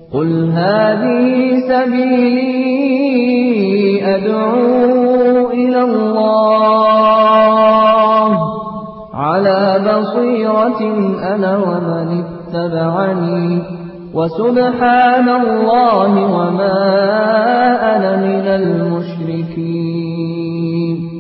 قل هذه سبيلي أدعو إلى الله على بصيرة أنا ومن اتبعني وسبحان الله وما أنا من المشركين.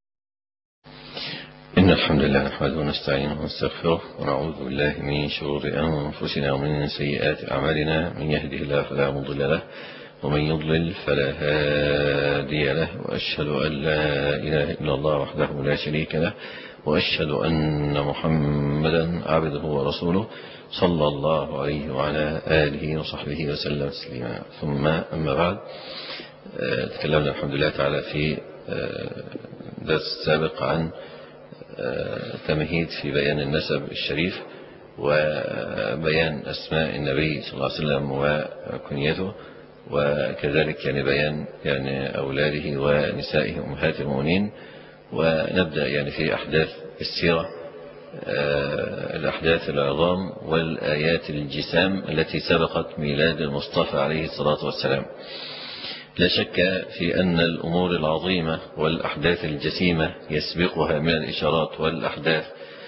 إن الحمد لله نحمده ونستعينه ونستغفره ونعوذ بالله من شرور أنفسنا ومن سيئات أعمالنا، من يهده الله فلا مضل له ومن يضلل فلا هادي له، وأشهد أن لا إله إلا الله وحده لا شريك له، وأشهد أن محمدا عبده ورسوله صلى الله عليه وعلى آله وصحبه وسلم تسليما. ثم أما بعد، تكلمنا الحمد لله تعالى في درس السابق عن تمهيد في بيان النسب الشريف وبيان أسماء النبي صلى الله عليه وسلم وكنيته، وكذلك بيان أولاده ونسائه أمهات المؤمنين. ونبدأ في أحداث السيرة، الأحداث العظام والآيات الجسام التي سبقت ميلاد المصطفى عليه الصلاة والسلام. لا شك في أن الأمور العظيمة والأحداث الجسيمة يسبقها من الإشارات والأحداث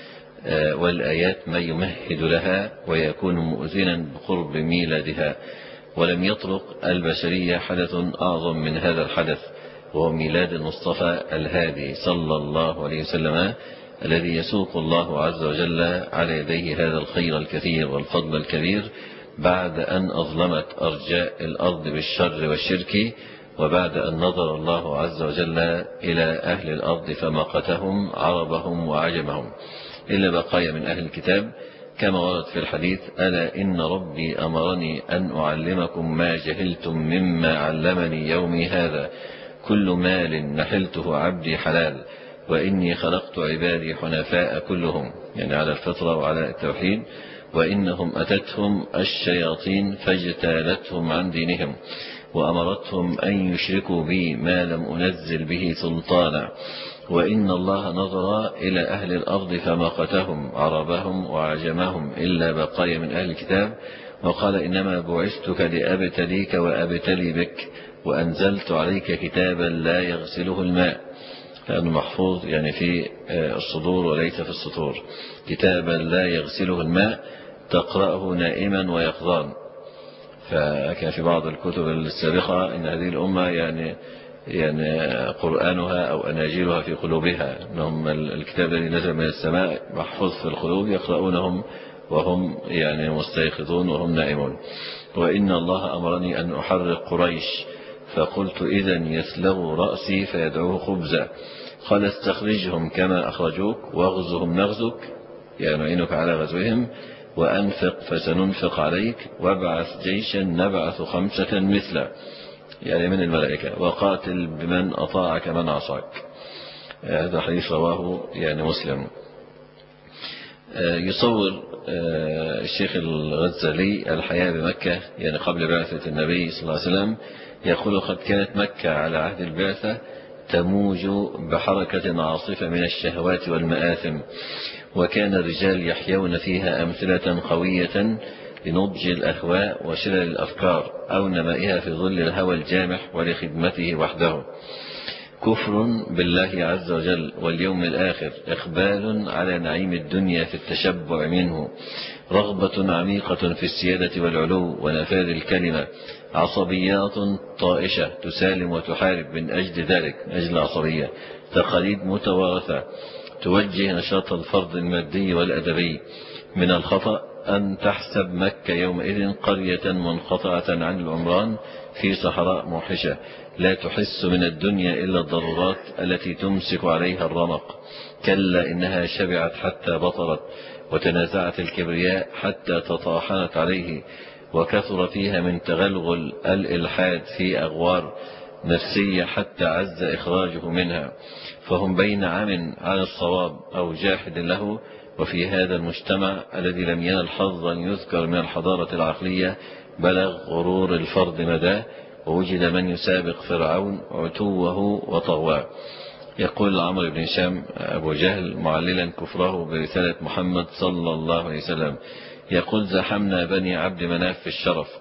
والآيات ما يمهد لها ويكون مؤذنا بقرب ميلادها، ولم يطرق البشرية حدث أعظم من هذا الحدث، وهو ميلاد المصطفى الهادي صلى الله عليه وسلم، الذي يسوق الله عز وجل على يديه هذا الخير الكثير والفضل الكبير بعد أن أظلمت أرجاء الأرض بالشر والشرك، وبعد أن نظر الله عز وجل إلى أهل الأرض فمقتهم عربهم وعجمهم إلا بقايا من أهل الكتاب، كما ورد في الحديث: ألا إن ربي أمرني أن أعلمكم ما جهلتم مما علمني يومي هذا، كل مال نحلته عبدي حلال، وإني خلقت عبادي حنفاء كلهم، على الفطرة وعلى التوحيد، وإنهم أتتهم الشياطين فاجتالتهم عن دينهم وأمرتهم أن يشركوا بي ما لم أنزل به سلطانا، وإن الله نظر إلى أهل الأرض فمقتهم عربهم وعجمهم إلا بقايا من أهل الكتاب، وقال: إنما بعثتك لأبتليك وأبتلي بك، وأنزلت عليك كتابا لا يغسله الماء، لأنه محفوظ في الصدور وليس في السطور، كتابا لا يغسله الماء تقرأه نائما ويقظان. فكان في بعض الكتب السابقة إن هذه الأمة قرآنها أو أناجيلها في قلوبها، إنهم الكتاب الذي نزل من السماء محفوظ في القلوب يقرؤونهم وهم مستيقظون وهم نائمون. وإن الله أمرني أن أحرق قريش، فقلت: إذن يسلغ رأسي فيدعوه خبزا. قال: استخرجهم كما أخرجوك واغزهم نغزك، نعينك على غزوهم، وأنفق فسننفق عليك، وابعث جيشا نبعث 5 مثله، من الملائكة، وقاتل بمن أطاعك من عصاك. هذا حديث رواه مسلم. يصور الشيخ الغزالي الحياة بمكة قبل بعثة النبي صلى الله عليه وسلم، يقول: قد كانت مكة على عهد البعثة تموج بحركة عاصفة من الشهوات والمآثم، وكان الرجال يحيون فيها أمثلة قوية لنضج الأهواء وشلل الأفكار أو نمائها في ظل الهوى الجامح ولخدمته وحده. كفر بالله عز وجل واليوم الآخر، إقبال على نعيم الدنيا في التشبع منه، رغبة عميقة في السيادة والعلو ونفاذ الكلمة، عصبيات طائشة تسالم وتحارب من أجل ذلك، من أجل العصبية، تقاليد متوارثة توجه نشاط الفرد المادي والأدبي. من الخطأ أن تحسب مكة يومئذ قرية منقطعة عن العمران في صحراء موحشة، لا تحس من الدنيا إلا الضرورات التي تمسك عليها الرمق. كلا إنها شبعت حتى بطرت، وتنازعت الكبرياء حتى تطاحنت عليه، وكثر فيها من تغلغل الإلحاد في أغوار نفسية حتى عز إخراجه منها، فهم بين عام عن الصواب أو جاحد له. وفي هذا المجتمع الذي لم ينل حظا يذكر من الحضارة العقلية بلغ غرور الفرد مداه، ووجد من يسابق فرعون عتوه وطغواه. يقول عمرو بن هشام أبو جهل معللا كفره برسالة محمد صلى الله عليه وسلم، يقول: زحمنا بني عبد مناف في الشرف،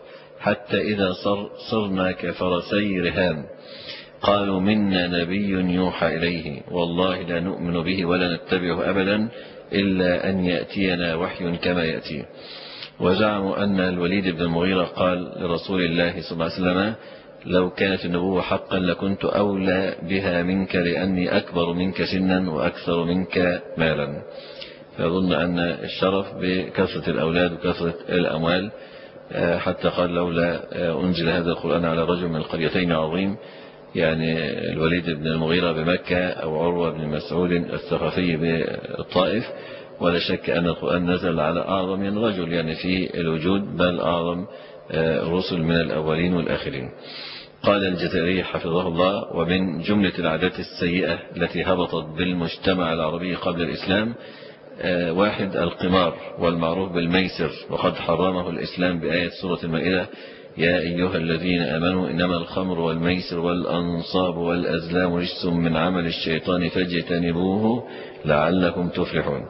حتى إذا صرنا كفرسي رهان قالوا منا نبي يوحى إليه والله لا نؤمن به ولا نتبعه أبدا إلا أن يأتينا وحي كما يأتي. وزعموا أن الوليد بن المغيرة قال لرسول الله صلى الله عليه وسلم لو كانت النبوة حقا لكنت أولى بها منك لأني أكبر منك سنا وأكثر منك مالا. فأظن أن الشرف بكثرة الأولاد وكثرة الأموال، حتى قال لولا أنزل هذا القرآن على رجل من القريتين عظيم، يعني الوليد بن المغيرة بمكة أو عروة بن مسعود الثقفي بالطائف. ولا شك أن القرآن نزل على أعظم من رجل يعني في الوجود، بل أعظم الرسل من الأولين والآخرين. قال الجزائري حفظه الله: ومن جملة العادات السيئة التي هبطت بالمجتمع العربي قبل الإسلام واحد القمار والمعروف بالميسر، وقد حرمه الإسلام بآية سورة المائدة: يا أيها الذين آمنوا إنما الخمر والميسر والأنصاب والأزلام رجس من عمل الشيطان فاجتنبوه لعلكم تفلحون.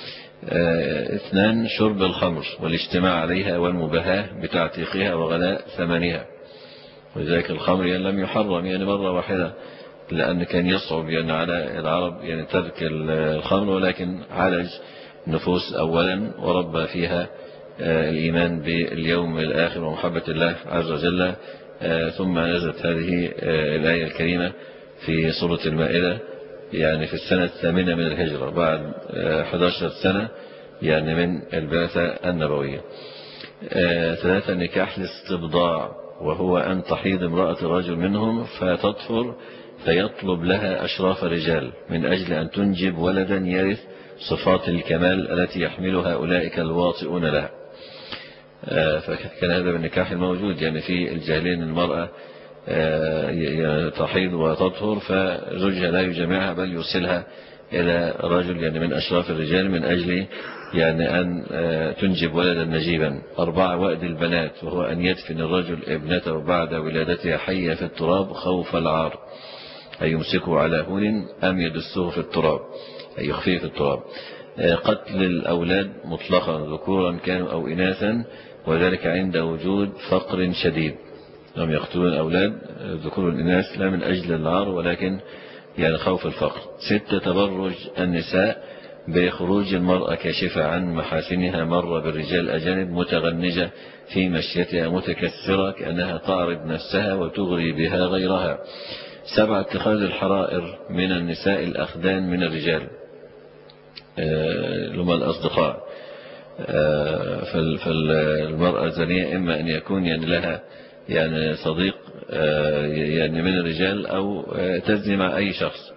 2 شرب الخمر والاجتماع عليها والمباهاة بتعتيقها وغلاء ثمنها. وذلك الخمر يعني لم يحرم يعني مرة واحدة، لأن كان يصعب يعني على العرب يعني ترك الخمر، ولكن عالج النفوس أولا وربى فيها الإيمان باليوم الآخر ومحبة الله عز وجل. ثم نزلت هذه الآية الكريمة في سورة المائدة يعني في السنة 8 من الهجرة، بعد 11 سنة يعني من البعثة النبوية. 3 نكاح الاستبضاع، وهو أن تحيض امرأة الرجل منهم فتطفر فيطلب لها أشراف الرجال من أجل أن تنجب ولدا يرث صفات الكمال التي يحملها أولئك الواطئون لها. فكان هذا بالنكاح الموجود يعني في الجاهلين، المرأة تحيض وتطهر فزوجها لا يجمعها بل يرسلها إلى رجل يعني من أشراف الرجال من أجل يعني أن تنجب ولدا نجيبا. 4 وأد البنات، وهو أن يدفن الرجل ابنته بعد ولادتها حية في التراب خوف العار، أي يمسكه على هون أم يدسه في التراب أي يخفيه في التراب. قتل الأولاد مطلقا ذكورا كانوا أو إناثا، وذلك عند وجود فقر شديد. هم يقتلون الأولاد ذكور الإناث لا من أجل العار ولكن يعني خوف الفقر. 6 تبرج النساء بخروج المرأة كاشفة عن محاسنها مر بالرجال أجانب متغنجة في مشيتها متكسرة كأنها تعرض نفسها وتغري بها غيرها. 7 اتخاذ الحرائر من النساء الأخدان من الرجال لما الأصدقاء. فالمرأة الزانية إما أن يكون يعني لها يعني صديق يعني من الرجال أو تزني مع أي شخص،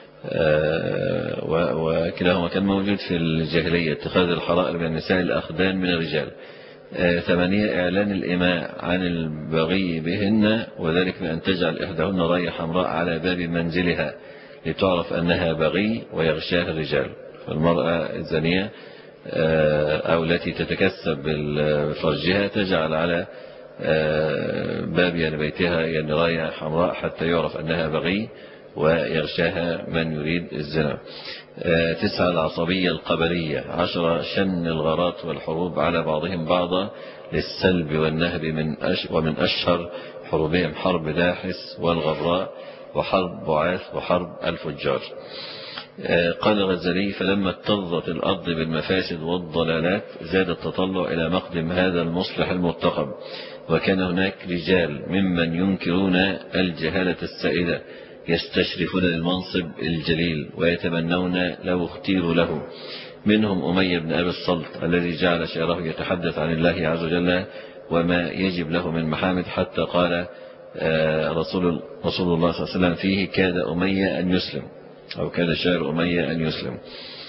وكلاهما كان موجود في الجاهلية. اتخاذ الحرائر من النساء الأخدان من الرجال. 8 إعلان الإماء عن البغي بهن، وذلك بأن تجعل إحداهن راية حمراء على باب منزلها لتعرف أنها بغي ويغشاها الرجال. فالمرأة الزانية أو التي تتكسب بفرجها تجعل على باب يعني بيتها يعني راية حمراء حتى يعرف أنها بغي ويغشاها من يريد الزنا. 9 العصبية القبلية. 10 شن الغارات والحروب على بعضهم بعضا للسلب والنهب ومن أشهر حروبهم حرب داحس والغبراء وحرب بعاث وحرب الفجار. قال الغزالي: فلما اكتظت الأرض بالمفاسد والضلالات زاد التطلع إلى مقدم هذا المصلح المرتقب، وكان هناك رجال ممن ينكرون الجهالة السائدة يستشرفون المنصب الجليل ويتمنون لو اختيروا له. منهم أمية بن أبي الصلت الذي جعل شعره يتحدث عن الله عز وجل وما يجب له من محامد، حتى قال رسول الله صلى الله عليه وسلم فيه: كاد أمية أن يسلم، أو كاد شعر أمية أن يسلم.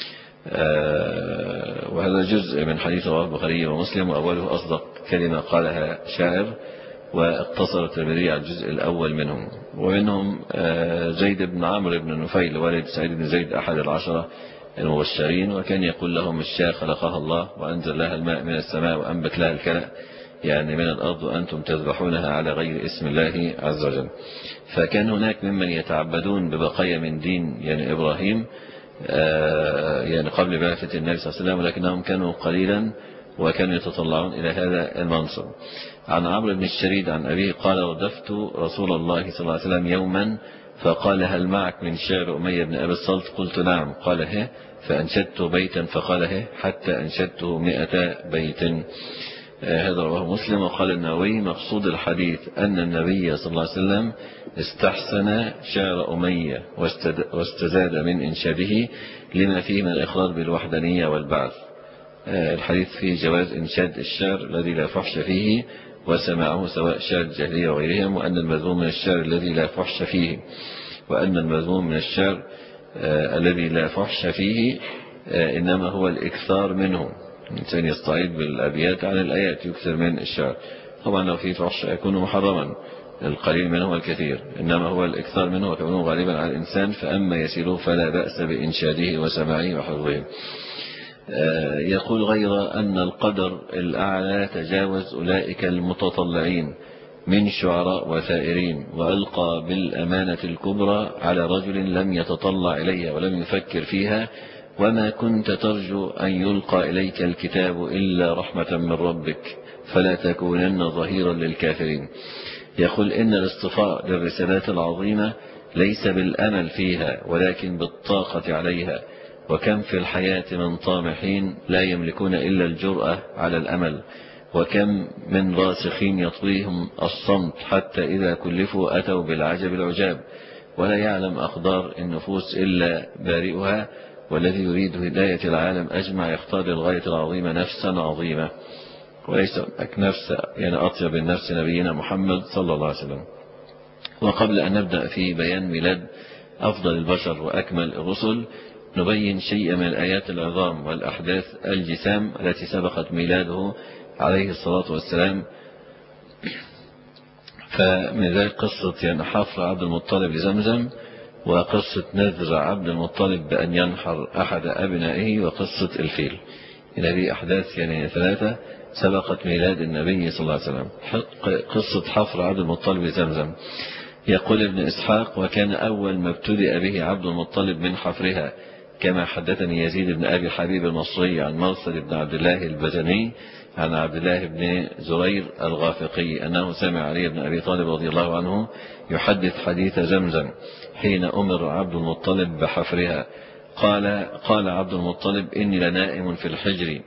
وهذا جزء من حديث رواه البخاري ومسلم، وأوله أصدق كلمة قالها شاعر، واقتصر الترمذي على الجزء الأول منهم. ومنهم زيد بن عمرو بن نفيل والد سعيد بن زيد أحد 10 المبشرين، وكان يقول لهم: الشاة خلقها الله وأنزل لها الماء من السماء وأنبت لها الكلأ يعني من الأرض وأنتم تذبحونها على غير اسم الله عز وجل. فكان هناك ممن يتعبدون ببقايا من دين يعني إبراهيم يعني قبل بعثة النبي صلى الله عليه وسلم، ولكنهم كانوا قليلا وكانوا يتطلعون إلى هذا المنصب. عن عمرو بن الشريد عن أبيه قال ردفت رسول الله صلى الله عليه وسلم يوما فقال هل معك من شعر أمية بن أبي الصلت؟ قلت نعم. قال هه، فأنشدت بيتا فقال هه حتى أنشدته 100 بيت. هذا رواه مسلم. وقال النووي مقصود الحديث أن النبي صلى الله عليه وسلم استحسن شعر أمية واستزاد من إنشاده لما فيه من الإقرار بالوحدانية والبعث. الحديث فيه جواز إنشاد الشعر الذي لا فحش فيه وسماعه سواء شعر الجاهلية وغيرهم، وأن المذموم من الشعر الذي لا فحش فيه، وأن المذموم من الشعر الذي لا فحش فيه إنما هو الإكثار منه. الإنسان يستعيد بالأبيات عن الآيات، يكثر من الشعر. طبعا لو فيه فحش يكون محرما، القليل منه والكثير، إنما هو الإكثار منه وكونه غالبا على الإنسان، فأما يسيره فلا بأس بإنشاده وسماعه وحفظه. يقول غير أن القدر الأعلى تجاوز أولئك المتطلعين من شعراء وثائرين، وألقى بالأمانة الكبرى على رجل لم يتطلع إليها ولم يفكر فيها، وما كنت ترجو أن يلقى إليك الكتاب إلا رحمة من ربك فلا تكونن ظهيرا للكافرين. يقول إن الاصطفاء للرسالات العظيمة ليس بالأمل فيها ولكن بالطاقة عليها، وكم في الحياة من طامحين لا يملكون إلا الجرأة على الأمل، وكم من راسخين يطويهم الصمت حتى إذا كلفوا أتوا بالعجب العجاب، ولا يعلم أقدار النفوس إلا بارئها، والذي يريد هداية العالم أجمع يختار للغاية العظيمة نفسا عظيمة، وليس نفس يعني أطيب النفس نبينا محمد صلى الله عليه وسلم. وقبل أن نبدأ في بيان ميلاد أفضل البشر وأكمل الرسل، نبين شيء من الآيات العظام والأحداث الجسام التي سبقت ميلاده عليه الصلاة والسلام. فمن ذلك قصة يعني حفر عبد المطلب لزمزم، وقصة نذر عبد المطلب بأن ينحر أحد أبنائه، وقصة الفيل. إن هذه أحداث يعني 3 سبقت ميلاد النبي صلى الله عليه وسلم. قصة حفر عبد المطلب لزمزم. يقول ابن إسحاق وكان أول ما ابتدأ به عبد المطلب من حفرها، كما حدثني يزيد بن أبي حبيب المصري عن مرثد بن عبد الله البجني عن عبد الله بن زرير الغافقي أنه سمع علي بن أبي طالب رضي الله عنه يحدث حديث زمزم حين أمر عبد المطلب بحفرها. قال عبد المطلب إني لنائم في الحجر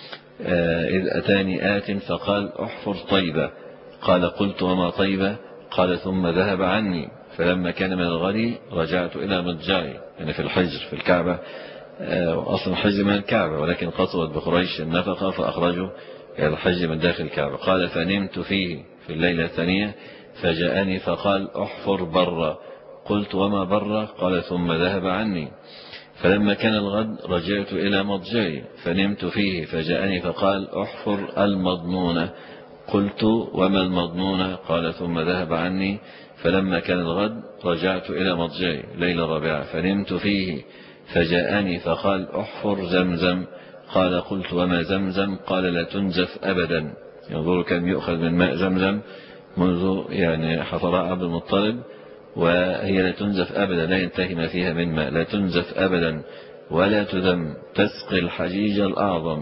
إذ أتاني آت فقال أحفر طيبة. قال قلت وما طيبة؟ قال ثم ذهب عني، فلما كان من الغد رجعت إلى مضجعي، يعني في الحجر في الكعبة. أصلا الحج من الكعبة، ولكن قصرت بقريش النفقة فأخرجوا إلى الحج من داخل الكعبة. قال فنمت فيه في الليلة الثانية فجاءني فقال أحفر برا. قلت وما برا؟ قال ثم ذهب عني، فلما كان الغد رجعت إلى مضجعي فنمت فيه فجاءني فقال أحفر المضنونة. قلت وما المضنونة؟ قال ثم ذهب عني، فلما كان الغد رجعت إلى مضجعي ليلة رابعة فنمت فيه فجاءني فقال أحفر زمزم. قال قلت وما زمزم؟ قال لا تنزف أبدا. ينظر كم يؤخذ من ماء زمزم منذ يعني حفر عبد المطلب، وهي لا تنزف أبدا، لا ينتهي ما فيها من ماء، لا تنزف أبدا ولا تذم، تسقي الحجيج الأعظم.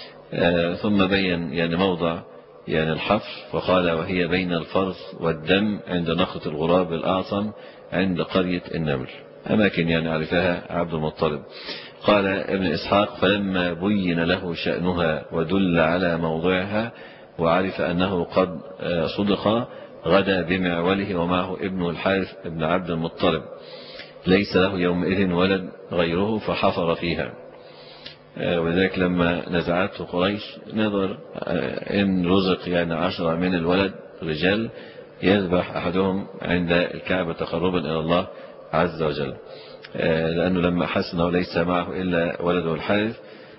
ثم بين يعني موضع يعني الحفر، فقال وهي بين الفرث والدم عند نخلة الغراب الأعصم عند قرية النمل، أماكن يعني عرفها عبد المطلب. قال ابن إسحاق فلما بين له شأنها ودل على موضعها وعرف أنه قد صدق غدا بمعوله ومعه ابنه الحارث ابن عبد المطلب، ليس له يومئذ ولد غيره فحفر فيها. وذلك لما نزعته قريش نظر إن رزق يعني 10 من الولد رجال يذبح أحدهم عند الكعبة تقربا إلى الله عز وجل، لأنه لما حس أنه ليس معه إلا ولده الحارث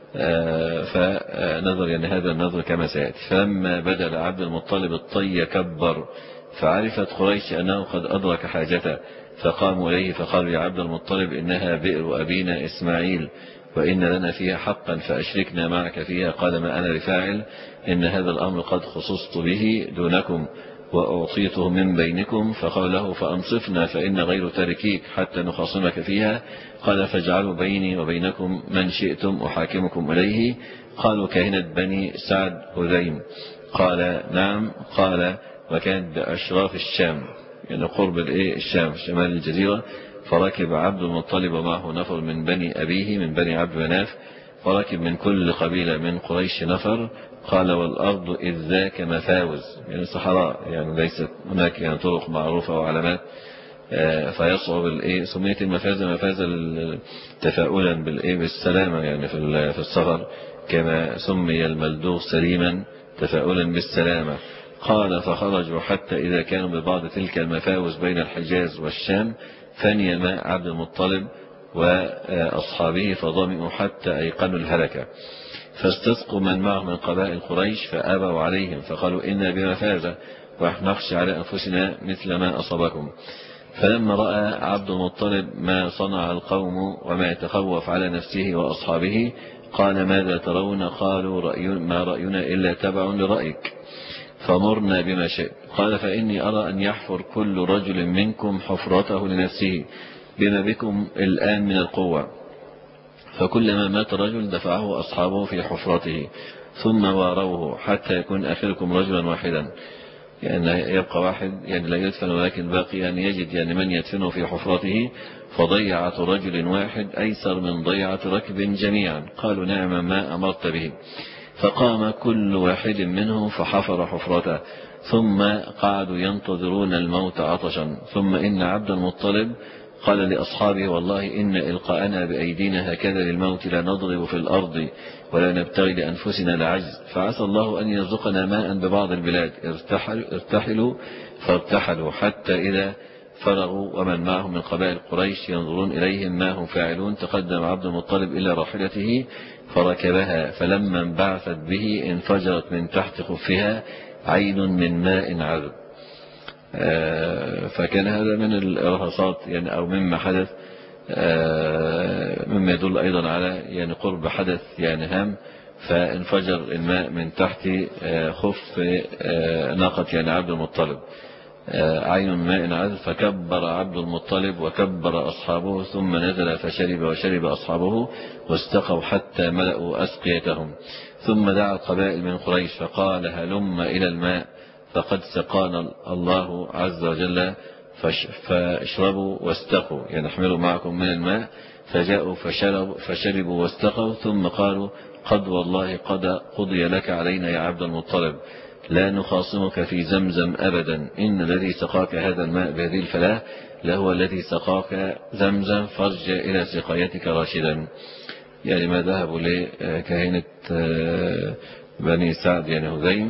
فنظر يعني هذا النظر كما سيأتي. فلما بدل عبد المطلب الطي كبر، فعرفت قريش أنه قد أدرك حاجته، فقاموا إليه فقالوا يا عبد المطلب إنها بئر أبينا إسماعيل وإن لنا فيها حقا فأشركنا معك فيها. قال ما أنا بفاعل، إن هذا الأمر قد خصصت به دونكم، وأعطيته من بينكم، فقال له فأنصفنا فإن غير تاركيك حتى نخاصمك فيها. قال فاجعلوا بيني وبينكم من شئتم أحاكمكم إليه. قالوا كهنة بني سعد هذيم. قال نعم. قال وكانت بأشراف الشام، يعني قرب الشام شمال الجزيرة. فركب عبد المطلب ومعه نفر من بني أبيه من بني عبد مناف، فركب من كل قبيلة من قريش نفر. قال والأرض إذ ذاك مفاوز، يعني صحراء، يعني ليست هناك يعني طرق معروفة وعلامات، فيصعب سميت المفازة مفازة تفاؤلا بالسلامة يعني في السفر، كما سمي الملدوغ سليما تفاؤلا بالسلامة. قال فخرجوا حتى إذا كانوا ببعض تلك المفاوز بين الحجاز والشام، فني ماء عبد المطلب وأصحابه فظمئوا حتى أيقنوا الهلكة، فاستسقوا من معه من قبائل قريش فأبوا عليهم، فقالوا إنا بمفازة ونخشى على أنفسنا مثل ما أصابكم. فلما رأى عبد المطلب ما صنع القوم وما يتخوف على نفسه وأصحابه قال ماذا ترون؟ قالوا ما رأينا إلا تبع لرأيك، فمرنا بما شئت. قال فإني أرى أن يحفر كل رجل منكم حفرته لنفسه بما بكم الآن من القوة، فكلما مات رجل دفعه أصحابه في حفرته ثم واروه حتى يكون آخركم رجلا واحدا، يعني يبقى واحد يعني لا يدفن ولكن باقي يعني يجد يعني من يدفنه في حفرته. فضيعة رجل واحد أيسر من ضيعة ركب جميعا. قالوا نعم ما أمرت به. فقام كل واحد منهم فحفر حفرته، ثم قعدوا ينتظرون الموت عطشا. ثم إن عبد المطلب قال لأصحابه والله إن إلقاءنا بأيدينا هكذا للموت لا نضرب في الأرض ولا نبتغي لأنفسنا لعجز، فعسى الله أن يرزقنا ماء ببعض البلاد. ارتحلوا فارتحلوا حتى إذا فرغوا ومن معهم من قبائل قريش ينظرون إليهم ما هم فاعلون، تقدم عبد المطلب إلى راحلته فركبها، فلما انبعثت به انفجرت من تحت خفها عين من ماء عذب. فكان هذا من الإرهاصات يعني أو مما حدث، مما يدل أيضا على يعني قرب حدث يعني هام. فانفجر الماء من تحت خف ناقة يعني عبد المطلب عين من ماء عذب، فكبر عبد المطلب وكبر أصحابه، ثم نزل فشرب وشرب أصحابه واستقوا حتى ملأوا أسقيتهم. ثم دعا القبائل من قريش فقال هلم إلى الماء فقد سقانا الله عز وجل، فاشربوا واستقوا، يعني احملوا معكم من الماء. فجاءوا فشربوا واستقوا، ثم قالوا قد والله قد قضي لك علينا يا عبد المطلب، لا نخاصمك في زمزم أبدا، إن الذي سقاك هذا الماء بهذه الفلاة لهو الذي سقاك زمزم، فارجع إلى سقايتك راشدا. يعني ما ذهبوا لكهنة بني سعد يعني هذيم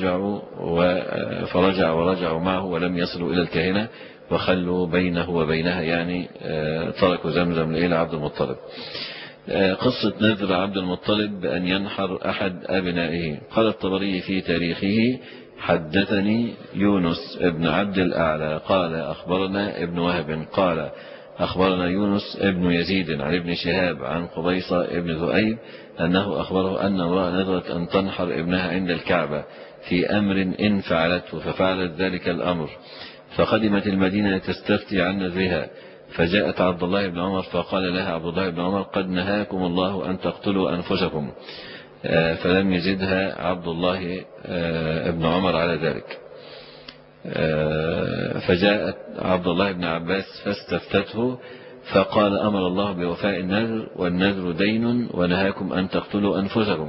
فرجعوا معه ولم يصلوا إلى الكهنة وخلوا بينه وبينها، يعني تركوا زمزم إلى عبد المطلب. قصة نذر عبد المطلب بأن ينحر أحد أبنائه. قال الطبري في تاريخه حدثني يونس ابن عبد الأعلى قال أخبرنا ابن وهب قال أخبرنا يونس ابن يزيد عن ابن شهاب عن قبيصة ابن ذؤيب أنه أخبره أن امرأة نذرت أن تنحر ابنها عند الكعبة في أمر إن فعلته، ففعلت ذلك الأمر، فقدمت المدينة تستفتي عن نذرها، فجاءت عبد الله بن عمر فقال لها عبد الله بن عمر قد نهاكم الله أن تقتلوا أنفسكم، فلم يزدها عبد الله بن عمر على ذلك. فجاءت عبد الله بن عباس فاستفتته فقال أمر الله بوفاء النذر والنذر دين ونهاكم أن تقتلوا أنفسكم.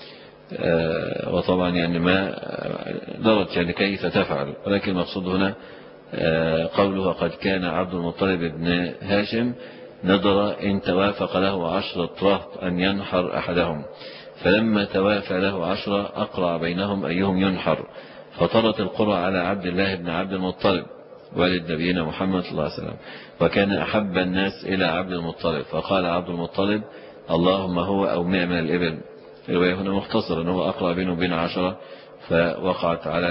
وطبعا يعني ما درت يعني كيف تفعل، ولكن المقصود هنا قوله قد كان عبد المطلب بن هاشم نذر إن توافق له 10 رهط أن ينحر أحدهم، فلما توافى له 10 أقرع بينهم أيهم ينحر، فطرت القرى على عبد الله بن عبد المطلب والد نبينا محمد صلى الله عليه وسلم، وكان أحب الناس إلى عبد المطلب، فقال عبد المطلب اللهم هو أو 100 من الإبل. الرواية هنا مختصرة أنه أقرأ بينه وبين 10، فوقعت على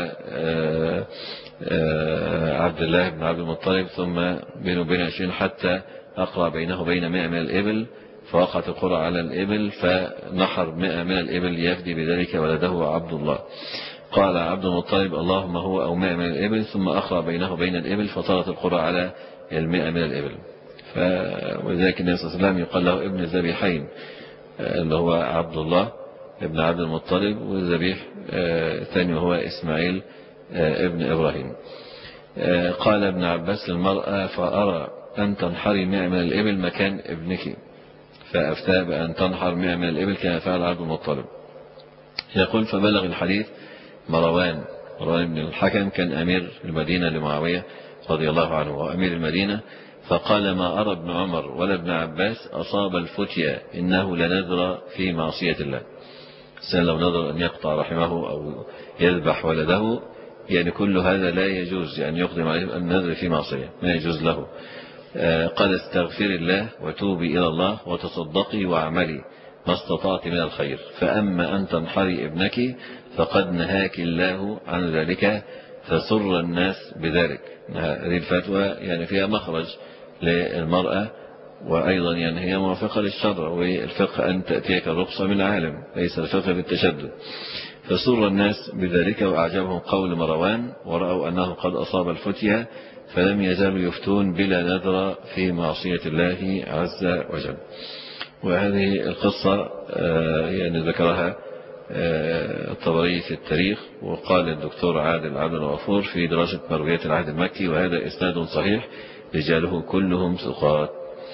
عبد الله بن عبد المطلب، ثم بينه وبين 20 حتى أقرأ بينه وبين 100 من الإبل، فوقعت القرى على الإبل فنحر 100 من الإبل يفدي بذلك ولده عبد الله. قال عبد المطلب اللهم هو أو 100 من الإبل، ثم أخرى بينه وبين الإبل فطارت القرى على 100 من الإبل. ولذلك النبي صلى الله عليه وسلم يقال له ابن الذبيحين، اللي هو عبد الله ابن عبد المطلب، والذبيح الثاني وهو إسماعيل ابن إبراهيم. قال ابن عباس للمرأة فأرى أن تنحري 100 من الإبل مكان ابنك، فأفتى بأن تنحر 100 من الإبل كما فعل عبد المطلب. يقول فبلغ الحديث مروان بن الحكم، كان أمير المدينة لمعاوية رضي الله عنه وأمير المدينة، فقال ما أرى ابن عمر ولا ابن عباس أصاب الفتيا إنه لنذر في معصية الله. الإنسان لو نذر أن يقطع رحمه أو يذبح ولده، يعني كل هذا لا يجوز، يعني يقدم عليه النذر في معصية ما يجوز له. قال استغفر الله وتوبي إلى الله وتصدقي واعملي ما استطعت من الخير، فأما أن تنحري ابنك فقد نهاك الله عن ذلك فسر الناس بذلك. هذه الفتوى يعني فيها مخرج للمرأة، وأيضا يعني هي موافقة للشرع، والفقه أن تأتيك الرخصة من عالم، ليس الفقه بالتشدد. فسر الناس بذلك وأعجبهم قول مروان، ورأوا أنه قد أصاب الفتية فلم يزالوا يفتون بلا نذر في معصية الله عز وجل. وهذه القصة يعني ذكرها الطبري في التاريخ، وقال الدكتور عادل عبد الغفور في دراسة مرويات العهد المكي وهذا إسناد صحيح رجاله كلهم ثقات.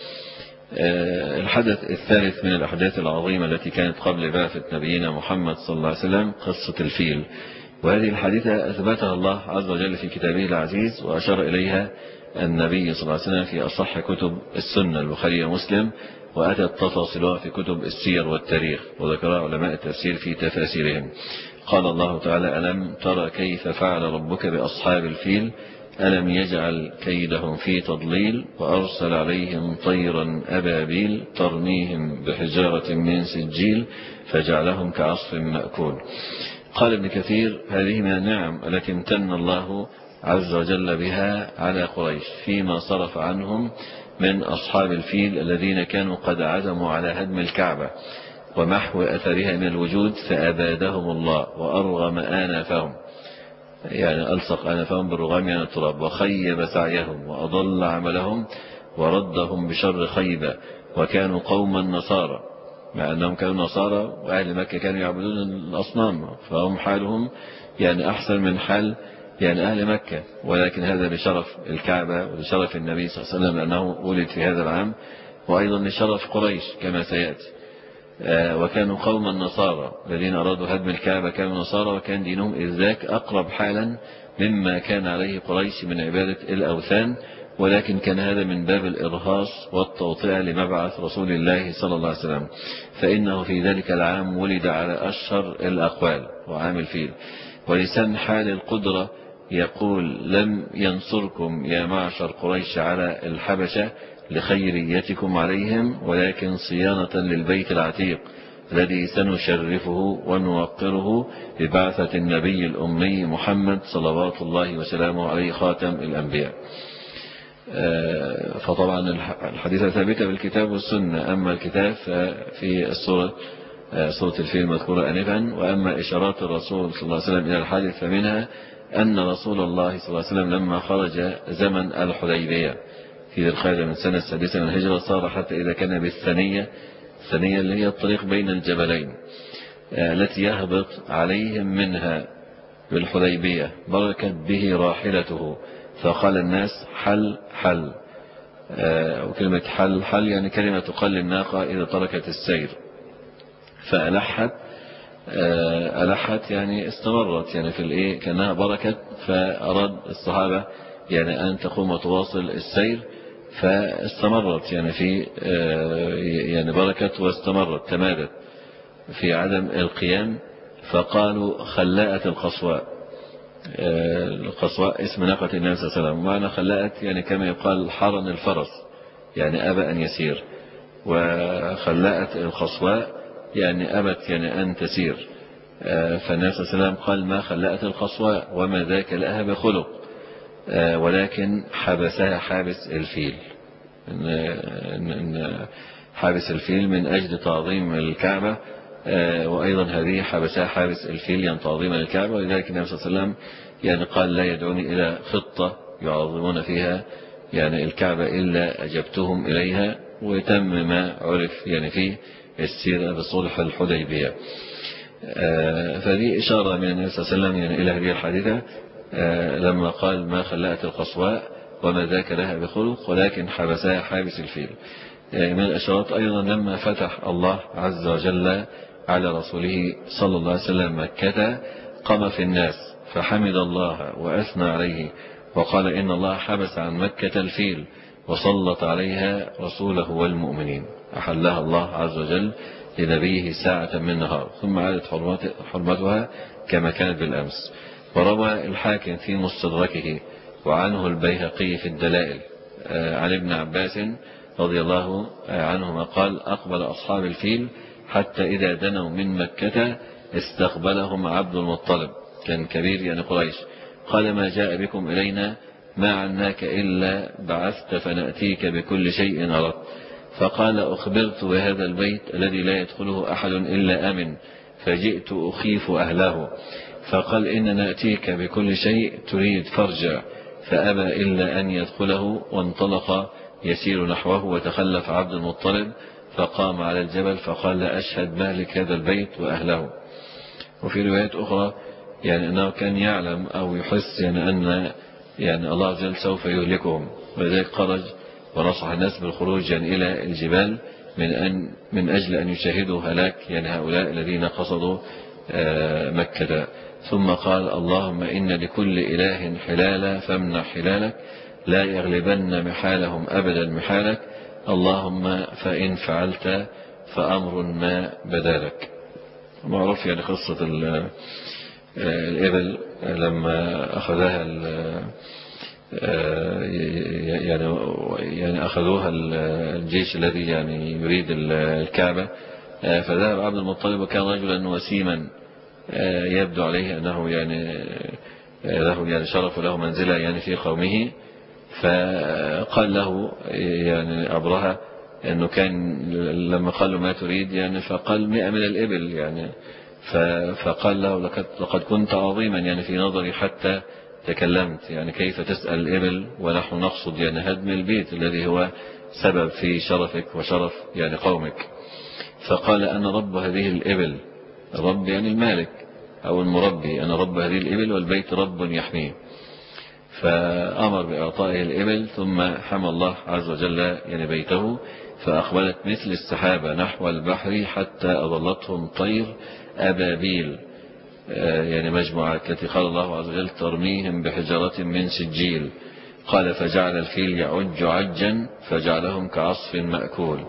الحدث الثالث من الأحداث العظيمة التي كانت قبل بعثة نبينا محمد صلى الله عليه وسلم قصة الفيل، وهذه الحادثة أثبتها الله عز وجل في كتابه العزيز، وأشار إليها النبي صلى الله عليه وسلم في أصح كتب السنة البخاري ومسلم، وأتت تفاصيلها في كتب السير والتاريخ، وذكرها علماء التفسير في تفاسيرهم. قال الله تعالى ألم ترى كيف فعل ربك بأصحاب الفيل ألم يجعل كيدهم في تضليل وأرسل عليهم طيرا أبابيل ترميهم بحجارة من سجيل فجعلهم كعصف مأكول. قال ابن كثير هذه من النعم التي امتن الله عز وجل بها على قريش فيما صرف عنهم من أصحاب الفيل الذين كانوا قد عزموا على هدم الكعبة ومحو أثرها من الوجود، فأبادهم الله وأرغم آنافهم، يعني ألصق آنافهم بالرغام يعني التراب، وخيب سعيهم وأضل عملهم وردهم بشر خيبة، وكانوا قوما نصارى، مع أنهم كانوا نصارى وأهل مكة كانوا يعبدون الأصنام، فهم حالهم يعني أحسن من حال يعني أهل مكة، ولكن هذا لشرف الكعبة ولشرف النبي صلى الله عليه وسلم لأنه ولد في هذا العام، وأيضا لشرف قريش كما سيأتي. وكانوا قوما نصارى الذين أرادوا هدم الكعبة كانوا نصارى، وكان دينهم إذ ذاك أقرب حالا مما كان عليه قريش من عبادة الأوثان، ولكن كان هذا من باب الإرهاص والتوطئة لمبعث رسول الله صلى الله عليه وسلم، فإنه في ذلك العام ولد على أشهر الأقوال وعام الفيل. ولسان حال القدرة يقول لم ينصركم يا معشر قريش على الحبشة لخيريتكم عليهم، ولكن صيانة للبيت العتيق الذي سنشرفه ونوقره ببعثة النبي الأمي محمد صلوات الله وسلامه عليه خاتم الأنبياء. فطبعا الحديثة ثابتة بالكتاب والسنة، أما الكتاب في السورة سورة الفيل المذكورة آنفا، وأما إشارات الرسول صلى الله عليه وسلم إلى الحادث فمنها أن رسول الله صلى الله عليه وسلم لما خرج زمن الحديبية في ذي القعدة من سنة 6 من الهجرة صار حتى إذا كان بالثنية اللي هي الطريق بين الجبلين التي يهبط عليهم منها بالحديبية بركت به راحلته، فقال الناس حل وكلمة حل يعني كلمة تقال للناقة إذا تركت السير، فألحت يعني استمرت يعني في الإيه كأنها بركت، فأراد الصحابة يعني أن تقوم وتواصل السير، فاستمرت يعني في يعني بركت واستمرت تمادت في عدم القيام، فقالوا خلاءة القصواء. القصواء اسم ناقة النبي صلى الله عليه وسلم، ومعنى خلاءة يعني كما يقال حرن الفرس يعني أبى أن يسير، وخلاءة القصواء يعني أبت يعني أن تسير. فالنبي صلى الله عليه وسلم قال ما خلاءة القصواء وما ذاك لها بخلق، ولكن حبسها حابس الفيل، إن حابس الفيل من أجل تعظيم الكعبة وأيضا هذه حبسها حابس الفيل يعني تعظيما للكعبة. ولذلك النبي صلى الله عليه وسلم يعني قال لا يدعوني إلى خطة يعظمون فيها يعني الكعبة إلا أجبتهم إليها. وتم ما عرف يعني في السيرة بصلح الحديبية. فدي إشارة من النبي صلى الله عليه وسلم يعني إلى هذه الحادثة لما قال ما خلأت القصواء وما ذاك لها بخلق ولكن حبسها حابس الفيل. من الأشارات أيضا لما فتح الله عز وجل على رسوله صلى الله عليه وسلم مكة قام في الناس فحمد الله وأثنى عليه وقال إن الله حبس عن مكة الفيل وسلط عليها رسوله والمؤمنين. أحلها الله عز وجل لنبيه ساعة من نهار ثم عادت حرمتها كما كانت بالأمس. وروى الحاكم في مستدركه وعنه البيهقي في الدلائل عن ابن عباس رضي الله عنهما قال أقبل أصحاب الفيل حتى إذا دنوا من مكة استقبلهم عبد المطلب كان كبير يعني قريش قال ما جاء بكم إلينا ما عناك إلا بعثت فنأتيك بكل شيء أردت. فقال أخبرت بهذا البيت الذي لا يدخله أحد إلا أمن فجئت أخيف أهله. فقال إن نأتيك بكل شيء تريد فارجع فأبى إلا أن يدخله وانطلق يسير نحوه وتخلف عبد المطلب فقام على الجبل فقال لا أشهد مهلك هذا البيت وأهله. وفي روايات أخرى يعني أنه كان يعلم أو يحس يعني أن يعني الله عز وجل سوف يهلكهم ولذلك خرج ونصح الناس بالخروج يعني إلى الجبال من أجل أن يشاهدوا هلاك يعني هؤلاء الذين قصدوا مكة. ثم قال اللهم إن لكل إله حلالا فامنع حلالك لا يغلبن محالهم أبدا محالك اللهم فإن فعلت فأمر ما بدالك. معروف يعني قصة الإبل لما أخذها يعني أخذوها الجيش الذي يعني يريد الكعبة فذهب عبد المطلب وكان رجلا وسيما يبدو عليه أنه يعني له يعني شرف وله منزلة يعني في قومه. فقال له يعني أبرهة أنه كان لما قال له ما تريد يعني فقال 100 من الإبل يعني فقال له لقد كنت عظيما يعني في نظري حتى تكلمت يعني كيف تسأل الإبل ونحن نقصد يعني هدم البيت الذي هو سبب في شرفك وشرف يعني قومك. فقال أنا رب هذه الإبل الرب يعني المالك أو المربي أنا رب هذه الإبل والبيت رب يحميه. فأمر بإعطائه الإبل ثم حمى الله عز وجل يعني بيته فأقبلت مثل السحابة نحو البحر حتى أظلتهم طير أبابيل يعني مجموعة التي قال الله عز وجل ترميهم بحجارة من سجيل. قال فجعل الفيل يعج عجا فجعلهم كعصف مأكول.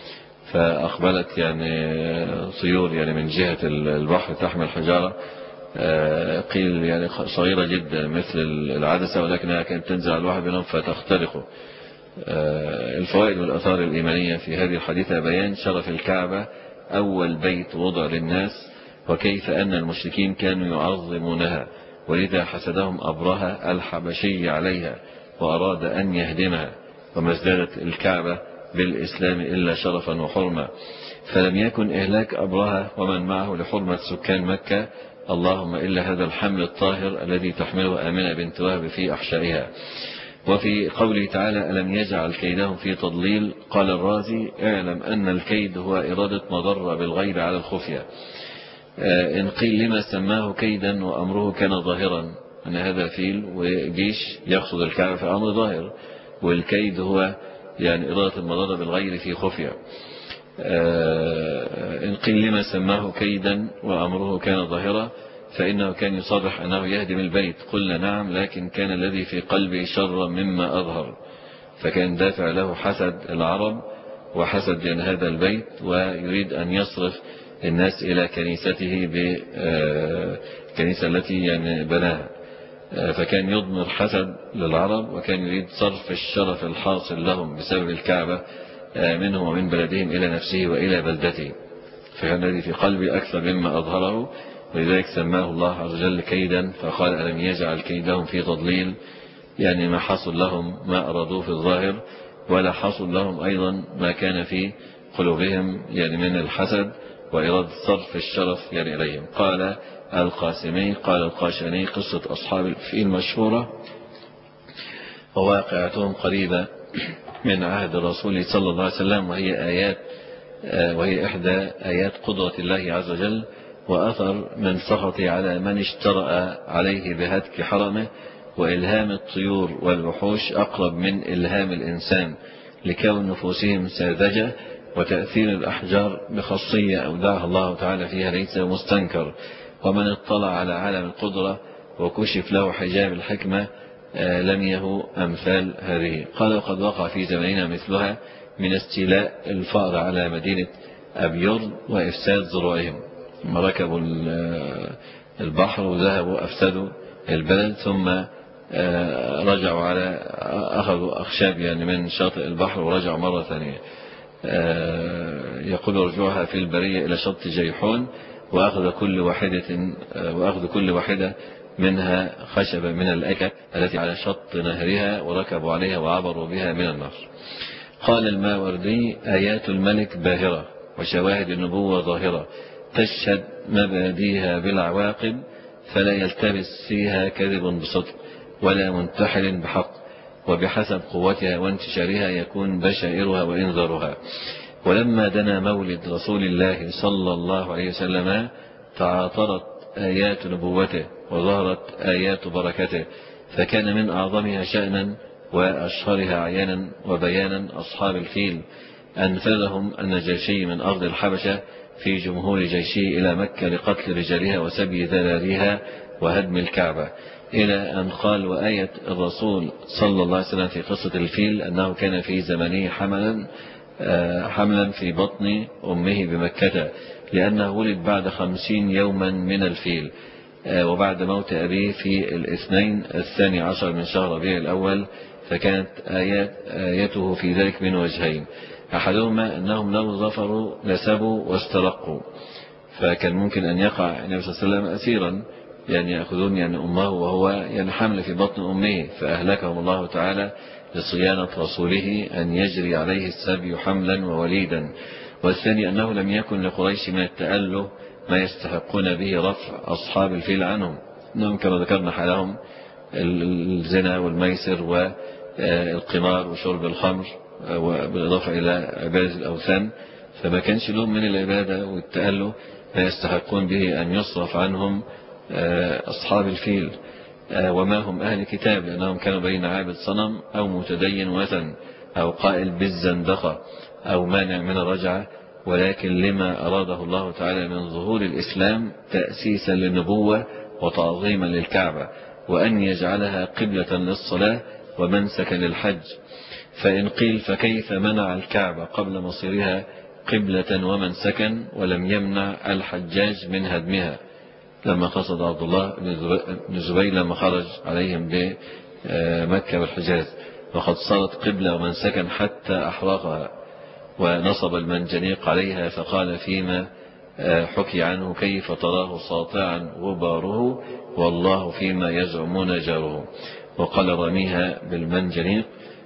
فأقبلت يعني طيور يعني من جهة البحر تحمل حجارة قيل يعني صغيرة جدا مثل العدسة ولكنها كانت تنزل على الواحد منهم فتخترقه. الفوائد والأثار الإيمانية في هذه الحديثة بيان شرف الكعبة أول بيت وضع للناس وكيف أن المشركين كانوا يعظمونها ولذا حسدهم أبرهة الحبشي عليها وأراد أن يهدمها وما ازدادت الكعبة بالإسلام إلا شرفا وحرمة. فلم يكن إهلاك أبرهة ومن معه لحرمة سكان مكة اللهم إلا هذا الحمل الطاهر الذي تحمله آمنة بنت وهب في أحشائها. وفي قوله تعالى ألم يجعل كيدهم في تضليل قال الرازي اعلم أن الكيد هو إرادة مضرة بالغير على الخفية. إن قيل لما سماه كيدا وأمره كان ظاهرا أن هذا فيل وجيش يقصد الكعبة في أمر ظاهر والكيد هو يعني إرادة المضرة بالغير في خفية. إن قيل لما سماه كيدا وأمره كان ظاهرا فإنه كان يصرح أنه يهدم البيت قلنا نعم لكن كان الذي في قلبه شرا مما أظهر فكان دافع له حسد العرب وحسد يعني هذا البيت ويريد أن يصرف الناس إلى كنيسته بالكنيسة التي يعني بناها. فكان يضمر حسد للعرب وكان يريد صرف الشرف الحاصل لهم بسبب الكعبة منهم ومن بلدهم إلى نفسه وإلى بلدته فكان الذي في قلبه أكثر مما أظهره ولذلك سماه الله عز وجل كيدا فقال ألم يجعل كيدهم في تضليل يعني ما حصل لهم ما أرادوه في الظاهر ولا حصل لهم أيضا ما كان في قلوبهم يعني من الحسد وإرادة صرف الشرف يعني إليهم. قال القاسمي قال القاشاني قصة أصحاب الفيل مشهورة وواقعتهم قريبة من عهد الرسول صلى الله عليه وسلم، وهي إحدى آيات قدرة الله عز وجل وأثر من سخطه على من اشترأ عليه بهتك حرمه. وإلهام الطيور والوحوش أقرب من إلهام الإنسان لكون نفوسهم ساذجة، وتأثير الأحجار بخاصية أودعها الله تعالى فيها ليس مستنكر. ومن اطلع على عالم القدرة وكشف له حجاب الحكمة لم يهو أمثال هذه. قال وقد وقع في زماننا مثلها من استيلاء الفأر على مدينة أبيض وإفساد زروعهم. ركبوا البحر وذهبوا أفسدوا البلد، ثم رجعوا أخذوا أخشاب يعني من شاطئ البحر ورجعوا مرة ثانية. يقول رجوعها في البرية إلى شط جيحون وأخذ كل واحدة منها خشبة من الأكة التي على شط نهرها وركبوا عليها وعبروا بها من النهر. قال الماوردي آيات الملك باهرة وشواهد النبوة ظاهرة تشهد مباديها بالعواقب، فلا يلتبس فيها كذب بصدق ولا منتحل بحق، وبحسب قوتها وانتشارها يكون بشائرها وإنذارها. ولما دنا مولد رسول الله صلى الله عليه وسلم تعاطرت آيات نبوته وظهرت آيات بركته، فكان من أعظمها شأنا وأشهرها عيانا وبيانا أصحاب الفيل. أنفذهم النجاشي من أرض الحبشة في جمهور جيشه إلى مكة لقتل رجالها وسبي ذلالها وهدم الكعبة، إلى أن قال وآية الرسول صلى الله عليه وسلم في قصة الفيل أنه كان في زمنه حملا في بطن أمه بمكة، لأنه ولد بعد 50 يوما من الفيل، وبعد موت أبيه في الاثنين 12 من شهر ربيع الأول، فكانت آيته في ذلك من وجهين. أحدهما أنهم لو ظفروا لسبوا واسترقوا، فكان ممكن أن يقع النبي صلى الله عليه وسلم أسيرا يعني يأخذون يعني أمه وهو يعني حمل في بطن أمه، فأهلكهم الله تعالى لصيانة رسوله أن يجري عليه السبي حملا ووليدا. والثاني أنه لم يكن لقريش من التأله ما يستحقون به رفع أصحاب الفيل عنهم، أنهم كما ذكرنا حالهم الزنا والميسر والقمار وشرب الخمر وبالإضافة إلى عبادة الأوثان، فما كانش لهم من العبادة والتأله ما يستحقون به أن يصرف عنهم أصحاب الفيل. وما هم أهل كتاب، لأنهم كانوا بين عابد صنم أو متدين وثن أو قائل بالزندقة أو مانع من الرجعة، ولكن لما أراده الله تعالى من ظهور الإسلام تأسيسا للنبوة وتعظيما للكعبة، وأن يجعلها قبلة للصلاة ومنسكا للحج. فإن قيل فكيف منع الكعبة قبل مصيرها قبلة ومنسكا ولم يمنع الحجاج من هدمها، لما قصد عبد الله بن الزبير لما خرج عليهم بمكة والحجاز، وقد صارت قبلة ومنسكا حتى أحرقها ونصب المنجنيق عليها، فقال فيما حكي عنه كيف تراه ساطعا غباره والله فيما يزعمون جاره. وقال رميها بالمنجنيق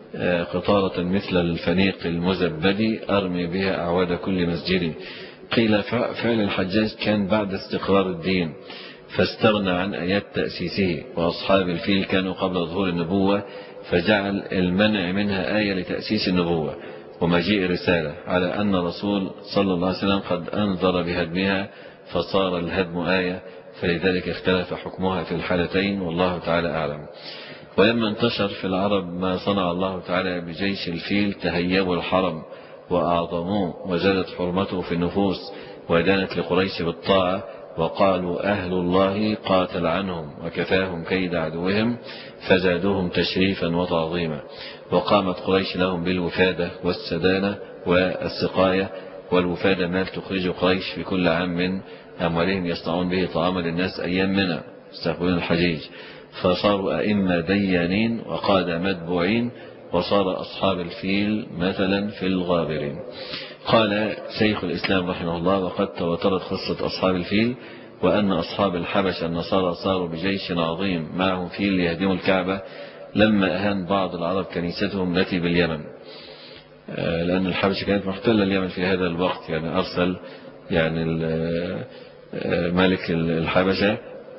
قطارة مثل الفنيق المزبد أرمي بها أعواد كل مسجد. قيل فعل الحجاج كان بعد استقرار الدين فاستغنى عن آيات تأسيسه، وأصحاب الفيل كانوا قبل ظهور النبوة فجعل المنع منها آية لتأسيس النبوة ومجيء رسالة، على أن الرسول صلى الله عليه وسلم قد أنذر بهدمها فصار الهدم آية، فلذلك اختلف حكمها في الحالتين والله تعالى أعلم. ولما انتشر في العرب ما صنع الله تعالى بجيش الفيل تهيبوا الحرم وأعظموه وزادت حرمته في النفوس ودانت لقريش بالطاعة، وقالوا أهل الله قاتل عنهم وكفاهم كيد عدوهم، فزادوهم تشريفا وتعظيما. وقامت قريش لهم بالوفادة والسدانة والسقاية. والوفادة مال تخرج قريش في كل عام من أموالهم يصنعون به طعاما للناس أيام منى يستقبلون الحجيج، فصاروا أئمة ديانين وقادة متبوعين، وصار أصحاب الفيل مثلا في الغابرين. قال شيخ الإسلام رحمه الله وقد تواترت قصة أصحاب الفيل، وأن أصحاب الحبشة النصارى صاروا بجيش عظيم معهم فيل ليهدموا الكعبة لما أهان بعض العرب كنيستهم التي باليمن، لأن الحبشة كانت محتلة اليمن في هذا الوقت، يعني أرسل يعني ملك الحبشة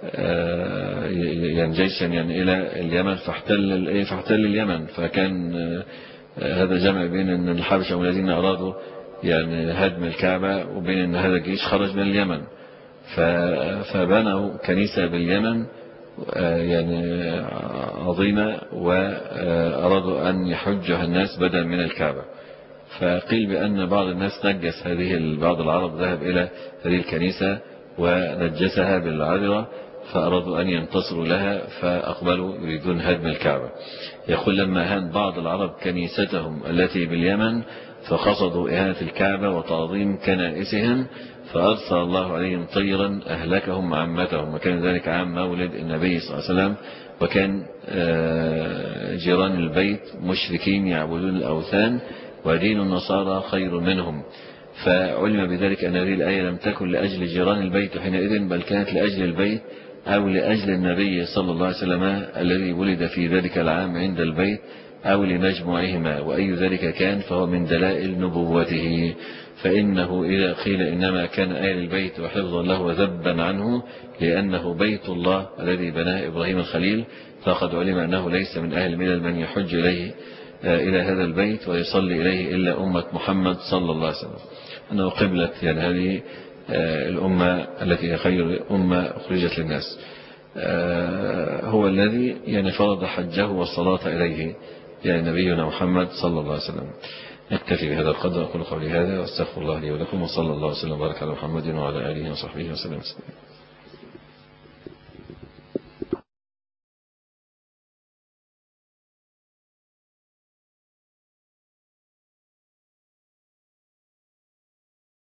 يعني جيشا يعني إلى اليمن فاحتل اليمن، فكان هذا جمع بين أن الحبشة والذين أرادوا يعني هدم الكعبة وبين أن هذا الجيش خرج من اليمن، فبنوا كنيسة باليمن يعني عظيمة، وأرادوا أن يحجها الناس بدلا من الكعبة. فقيل بأن بعض الناس نجس بعض العرب ذهب إلى هذه الكنيسة ونجسها بالعذرة، فأرادوا أن ينتصروا لها فأقبلوا يريدون هدم الكعبة. يقول لما هان بعض العرب كنيستهم التي باليمن فقصدوا إهانة الكعبة وتعظيم كنائسهم، فأرسل الله عليهم طيرا أهلكهم عامتهم، وكان ذلك عام مولد النبي صلى الله عليه وسلم. وكان جيران البيت مشركين يعبدون الأوثان، ودين النصارى خير منهم. فعلم بذلك أن هذه الآية لم تكن لأجل جيران البيت حينئذ، بل كانت لأجل البيت أو لأجل النبي صلى الله عليه وسلم الذي ولد في ذلك العام عند البيت، أو لمجموعهما، وأي ذلك كان فهو من دلائل نبوته. فإنه إذا قيل إنما كان آل البيت وحفظا له وذبا عنه لأنه بيت الله الذي بناه إبراهيم الخليل، فقد علم أنه ليس من أهل الملل من يحج إلى هذا البيت ويصلي إليه إلا أمة محمد صلى الله عليه وسلم، أنه قبلة يعني هذه الأمة التي هي خير أمة أخرجت للناس. هو الذي يعني فرض حجه والصلاة إليه يعني نبينا محمد صلى الله عليه وسلم. نكتفي بهذا القدر، أقول قولي هذا واستغفر الله لي ولكم، وصلى الله وسلم وبارك على محمد وعلى آله وصحبه وسلم.